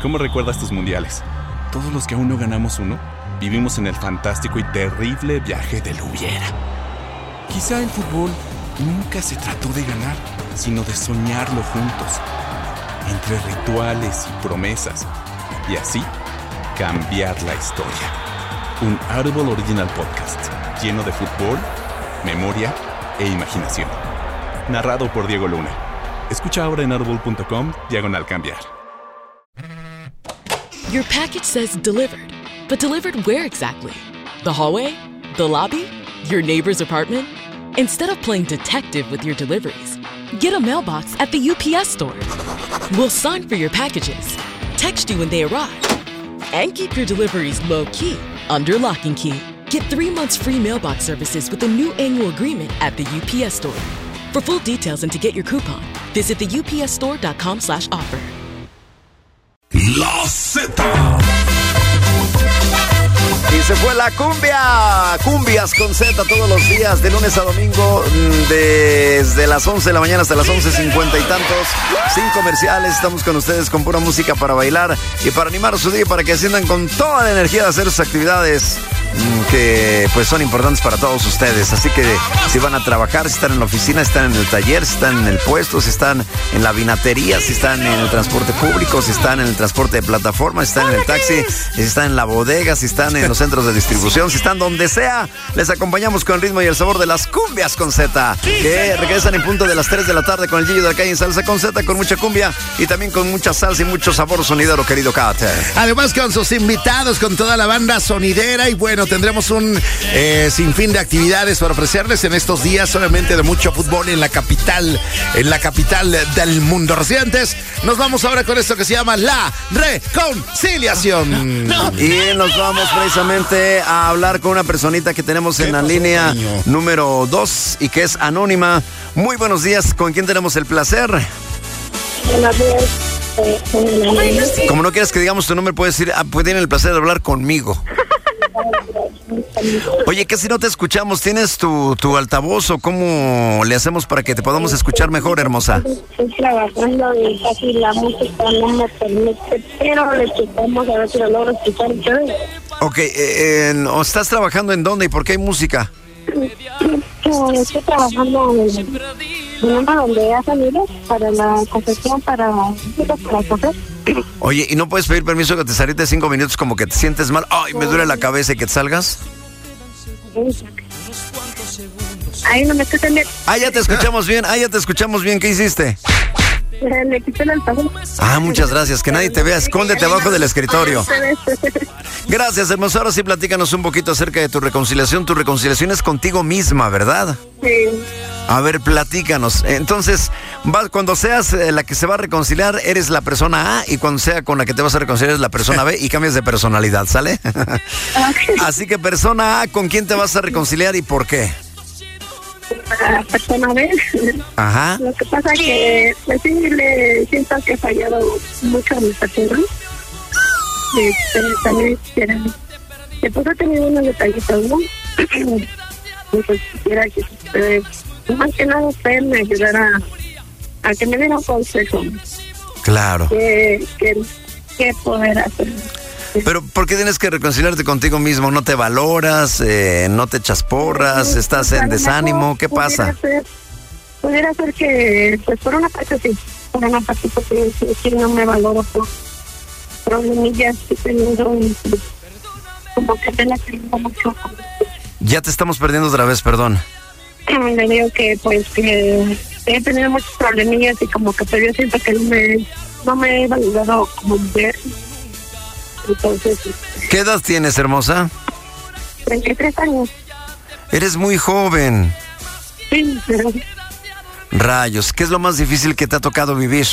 ¿Cómo recuerdas tus mundiales? Todos los que aún no ganamos uno, vivimos en el fantástico y terrible viaje del hubiera. Quizá el fútbol nunca se trató de ganar, sino de soñarlo juntos, entre rituales y promesas, y así cambiar la historia. Un Audible Original Podcast, lleno de fútbol, memoria e imaginación. Narrado por Diego Luna. Escucha ahora en audible.com/cambiar. Your package says delivered, but delivered where exactly? The hallway? The lobby? Your neighbor's apartment? Instead of playing detective with your deliveries, get a mailbox at the UPS store. We'll sign for your packages, text you when they arrive, and keep your deliveries low-key under lock and key. Get 3 months free mailbox services with a new annual agreement at the UPS store. For full details and to get your coupon, visit theupsstore.com/offer. La Z. Y se fue la cumbia. Cumbias con Z todos los días, de lunes a domingo, desde las 11 de la mañana hasta las 11:50 y tantos, sin comerciales. Estamos con ustedes con pura música para bailar y para animar su día, para que sientan con toda la energía de hacer sus actividades que pues son importantes para todos ustedes. Así que si van a trabajar, si están en la oficina, si están en el taller, si están en el puesto, si están en la vinatería, si están en el transporte público, si están en el transporte de plataforma, si están en el taxi, si están en la bodega, si están en los centros de distribución, si están donde sea, les acompañamos con el ritmo y el sabor de las cumbias con Z, que regresan en punto de las 3 de la tarde con el Gillo de la Calle en Salsa con Z, con mucha cumbia y también con mucha salsa y mucho sabor sonidero, querido Kat. Además con sus invitados, con toda la banda sonidera, y bueno, tendremos un sinfín de actividades para ofrecerles en estos días, solamente de mucho fútbol en la capital del mundo. Residentes, nos vamos ahora con esto que se llama La Reconciliación. Y nos vamos precisamente a hablar con una personita que tenemos en la línea número 2 y que es anónima. Muy buenos días, ¿con quién tenemos el placer? Buenos días. Como no quieres que digamos tu nombre, puedes decir, pues tienen el placer de hablar conmigo. Oye, que si no te escuchamos, ¿tienes tu altavoz o cómo le hacemos para que te podamos escuchar mejor, hermosa? Estoy trabajando y casi la música no me permite, pero le escuchamos a ver si lo logro escuchar ustedes. Ok, ¿estás trabajando en dónde y por qué hay música? Estoy trabajando en una donde hacen libros para la confección, para café. Oye, ¿y no puedes pedir permiso que te saliste 5 minutos como que te sientes mal? Ay, me duele la cabeza y que te salgas. Ahí no me escuchan bien. Ya te escuchamos bien, ¿qué hiciste? Le quité el altavoz. Muchas gracias, que nadie te vea, escóndete abajo del escritorio. Gracias, hermoso. Ahora sí, platícanos un poquito acerca de tu reconciliación. Tu reconciliación es contigo misma, ¿verdad? Sí. A ver, platícanos. Entonces, cuando seas la que se va a reconciliar, eres la persona A, y cuando sea con la que te vas a reconciliar, eres la persona B, y cambias de personalidad, ¿sale? Okay. Así que, persona A, ¿con quién te vas a reconciliar y por qué? La persona B. Ajá. Lo que pasa es que pues sí le siento que he fallado mucho a mi persona. También después he tenido unos detallitos, ¿no? Y pues quisiera que más que nada usted me ayudara a que me diera un consejo. Claro. ¿Qué poder hacer? Pero ¿por qué tienes que reconciliarte contigo mismo? ¿No te valoras? ¿No te echas porras? ¿Estás en desánimo? ¿Qué pasa? Pudiera ser que, pues por una parte sí, por una parte porque sí no me valoro por problemillas que teniendo, como que me la tengo mucho. Ya te estamos perdiendo otra vez, perdón. Le digo que pues que he tenido muchos problemillas y como que yo siento que no me he valorado como mujer. Entonces, ¿qué edad tienes, hermosa? 33 años. Eres muy joven. Sí, pero... Rayos, ¿qué es lo más difícil que te ha tocado vivir?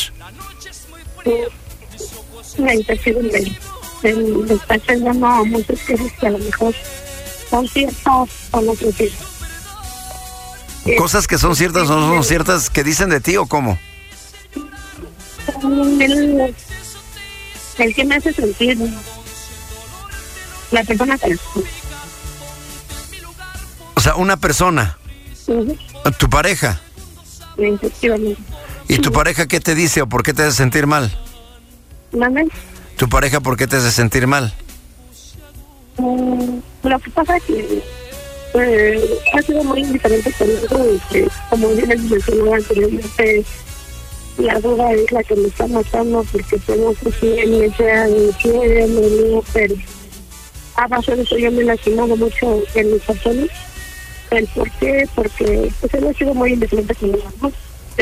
La intención de estar pensando muchas cosas que a lo mejor son ciertas o no son ciertas. ¿Cosas que son ciertas o no son ciertas que dicen de ti o cómo? El que me hace sentir la persona que es. O sea, una persona. Uh-huh. ¿Tu pareja? Efectivamente. ¿Y tu pareja qué te dice o por qué te hace sentir mal? ¿Mande? ¿Tu pareja por qué te hace sentir mal? Lo que pasa es que ha sido muy indiferente conmigo y que, como bien les mencionaba anteriormente, la duda es la que me está matando porque tengo que me sea de quién, pero a base de eso yo me he lastimado mucho en mis personas. ¿El por qué? Porque pues él ha sido muy indiferente conmigo, ¿no?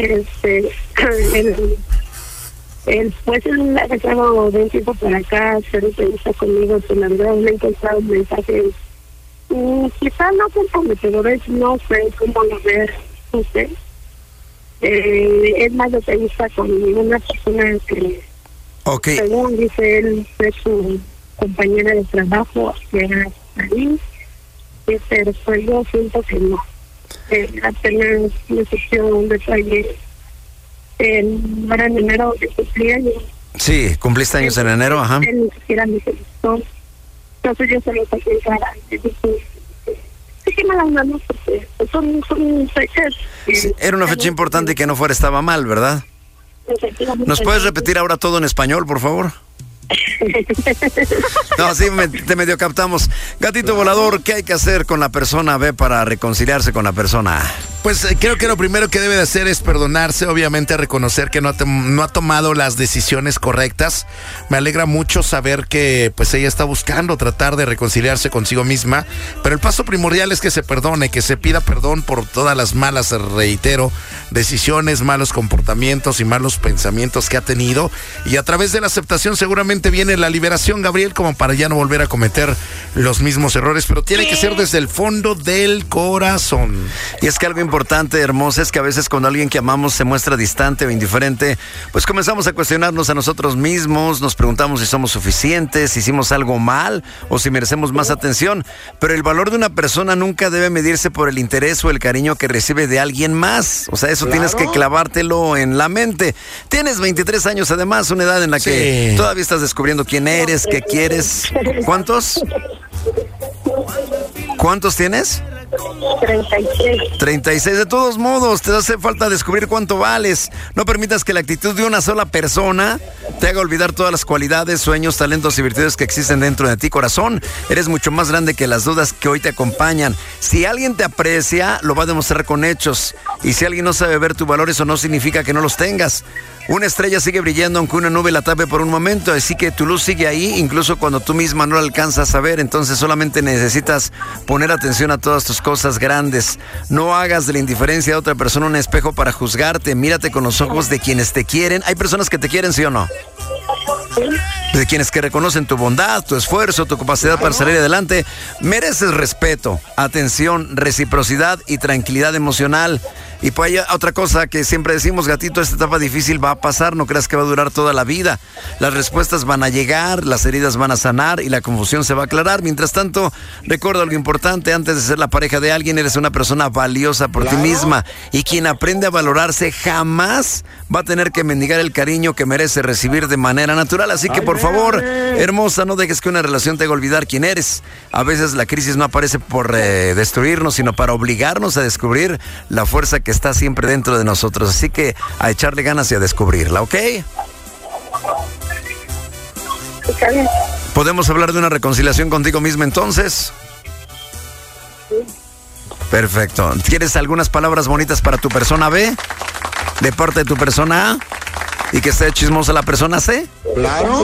Pues él ha dejado de un tiempo para acá ser entrevista conmigo, pero la verdad me he encontrado mensajes quizás no comprometedores, no sé cómo lo ver usted. Es más detallista con una persona que, según dice él, es su compañera de trabajo, que era ahí, pero pues yo siento que no. Apenas me surgió un detalle en enero de cumplir años. Sí, cumpliste años en enero, ajá. Él ni siquiera me felicitó. Entonces yo se lo saqué en cara. Sí que me las manos porque son fechas. Sí, era una fecha importante y que no fuera estaba mal, ¿verdad? ¿Nos puedes repetir ahora todo en español, por favor? No, sí, te medio captamos. Gatito volador, ¿qué hay que hacer con la persona B para reconciliarse con la persona A? Pues creo que lo primero que debe de hacer es perdonarse, obviamente reconocer que no ha tomado las decisiones correctas. Me alegra mucho saber que pues ella está buscando tratar de reconciliarse consigo misma, pero el paso primordial es que se perdone, que se pida perdón por todas las malas, reitero, decisiones, malos comportamientos y malos pensamientos que ha tenido, y a través de la aceptación seguramente viene la liberación, Gabriel, como para ya no volver a cometer los mismos errores, pero tiene que ser desde el fondo del corazón. Y es que algo importante, hermosa, es que a veces cuando alguien que amamos se muestra distante o indiferente, pues comenzamos a cuestionarnos a nosotros mismos, nos preguntamos si somos suficientes, si hicimos algo mal o si merecemos más atención, pero el valor de una persona nunca debe medirse por el interés o el cariño que recibe de alguien más. O sea, eso tienes que clavártelo en la mente. Tienes 23 años además, una edad en la que todavía estás descubriendo quién eres, qué quieres. ¿Cuántos? ¿Cuántos tienes? 36. 36. De todos modos, te hace falta descubrir cuánto vales. No permitas que la actitud de una sola persona te haga olvidar todas las cualidades, sueños, talentos y virtudes que existen dentro de ti, corazón. Eres mucho más grande que las dudas que hoy te acompañan. Si alguien te aprecia, lo va a demostrar con hechos. Y si alguien no sabe ver tu valor, eso no significa que no los tengas. Una estrella sigue brillando aunque una nube la tape por un momento, así que tu luz sigue ahí, incluso cuando tú misma no la alcanzas a ver. Entonces solamente necesitas poner atención a todas tus cosas grandes. No hagas de la indiferencia de otra persona un espejo para juzgarte. Mírate con los ojos de quienes te quieren. Hay personas que te quieren, ¿sí o no? De quienes que reconocen tu bondad, tu esfuerzo, tu capacidad para salir adelante. Mereces respeto, atención, reciprocidad y tranquilidad emocional. Y pues hay otra cosa que siempre decimos, gatito, esta etapa difícil va a pasar, no creas que va a durar toda la vida. Las respuestas van a llegar, las heridas van a sanar y la confusión se va a aclarar. Mientras tanto, recuerda algo importante: antes de ser la pareja de alguien, eres una persona valiosa por ti misma. Y quien aprende a valorarse jamás va a tener que mendigar el cariño que merece recibir de manera natural. Así que por favor, hermosa, no dejes que una relación te haga olvidar quién eres. A veces la crisis no aparece por destruirnos, sino para obligarnos a descubrir la fuerza que está siempre dentro de nosotros. Así que a echarle ganas y a descubrirla, ¿ok? Está bien. ¿Podemos hablar de una reconciliación contigo misma entonces? Sí. Perfecto. ¿Quieres algunas palabras bonitas para tu persona B? ¿De parte de tu persona A? ¿Y que esté chismosa la persona C? Claro.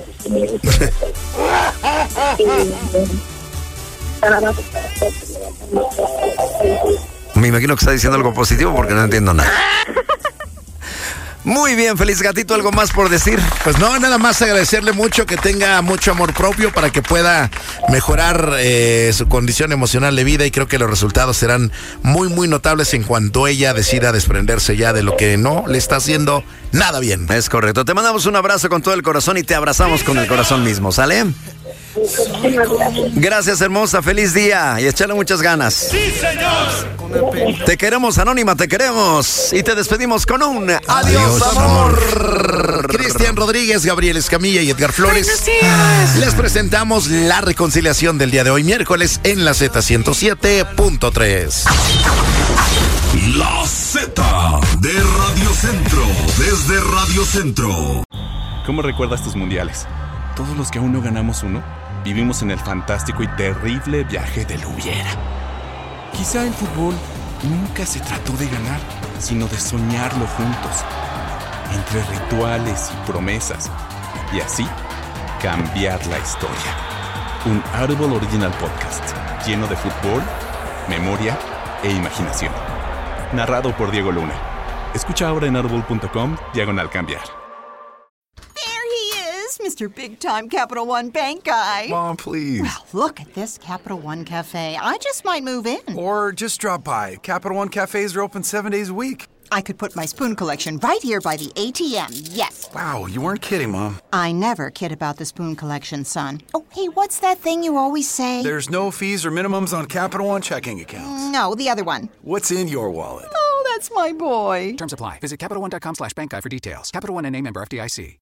Me imagino que está diciendo algo positivo porque no entiendo nada. Muy bien, feliz gatito, ¿algo más por decir? Pues no, nada más agradecerle mucho, que tenga mucho amor propio para que pueda mejorar su condición emocional de vida, y creo que los resultados serán muy, muy notables en cuanto ella decida desprenderse ya de lo que no le está haciendo nada bien. Es correcto, te mandamos un abrazo con todo el corazón y te abrazamos con el corazón mismo, ¿sale? Gracias, hermosa, feliz día y échale muchas ganas. ¡Sí, señor! Te queremos, Anónima, te queremos. Y te despedimos con un adiós, amor. Cristian Rodríguez, Gabriel Escamilla y Edgar Flores. Les presentamos la reconciliación del día de hoy, miércoles, en la Z107.3. La Z de Radio Centro, desde Radio Centro. ¿Cómo recuerdas tus mundiales? Todos los que aún no ganamos uno, vivimos en el fantástico y terrible viaje del hubiera. Quizá el fútbol nunca se trató de ganar, sino de soñarlo juntos, entre rituales y promesas, y así cambiar la historia. Un Audible Original Podcast, lleno de fútbol, memoria e imaginación. Narrado por Diego Luna. Escucha ahora en audible.com/cambiar. Mr. Big Time Capital One Bank guy. Mom, please. Well, look at this Capital One Cafe. I just might move in. Or just drop by. Capital One cafes are open 7 days a week. I could put my spoon collection right here by the ATM, yes. Wow, you weren't kidding, Mom. I never kid about the spoon collection, son. Oh, hey, what's that thing you always say? There's no fees or minimums on Capital One checking accounts. No, the other one. What's in your wallet? Oh, that's my boy. Terms apply. Visit CapitalOne.com/bankguy for details. Capital One NA, member FDIC.